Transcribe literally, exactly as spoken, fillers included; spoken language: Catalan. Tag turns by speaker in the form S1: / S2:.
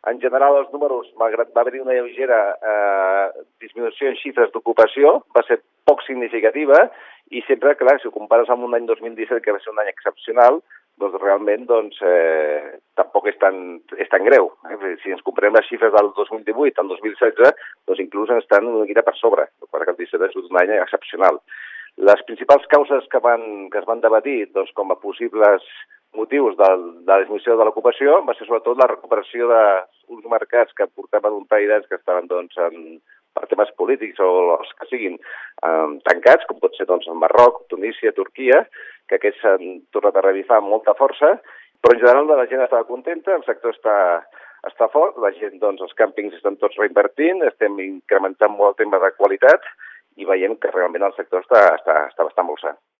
S1: En general, els números, malgrat va haver-hi una lleugera eh, disminució en xifres d'ocupació, va ser poc significativa i sempre, clar, si ho compares amb un any dos mil disset, que va ser un any excepcional, doncs realment doncs, eh, tampoc és tan, és tan greu. Eh? Si ens comparem les xifres del dos mil divuit al dos mil setze, doncs inclús estan una mica per sobre, perquè el disset és un any excepcional. Les principals causes que, van, que es van debatir doncs, com a possibles motius de, de la disminució de l'ocupació va ser sobretot la recuperació d'uns mercats que portaven un parell d'anys que estaven doncs, en, per temes polítics o els que siguin eh, tancats, com pot ser doncs, el Marroc, Tunísia, Turquia, que aquests s'han tornat a revifar amb molta força, però en general la gent estava contenta, el sector està, està fort, la gent, doncs, els càmpings estan tots reinvertint, estem incrementant molt el tema de qualitat i veiem que realment el sector està, està, està bastant molt sa.